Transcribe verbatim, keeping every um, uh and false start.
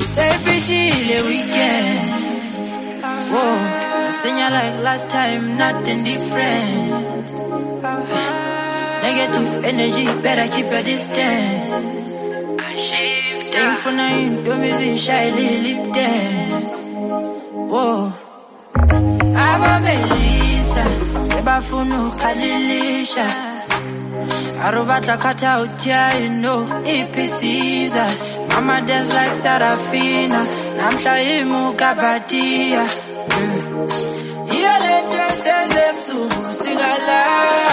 Say the weekend. Whoa, sing ya like last time, nothing different. Negative energy, better keep your distance. Sing for nine, do music, shy, lip dance. Whoa, Aba Melissa, Sebafunu Kalilisha. Arubata cut out, yeah, you know, E P Caesar. Mama dance like Sarafina. Namsha imu kapatia. Yeah, let us say, Zepsu, sing alive.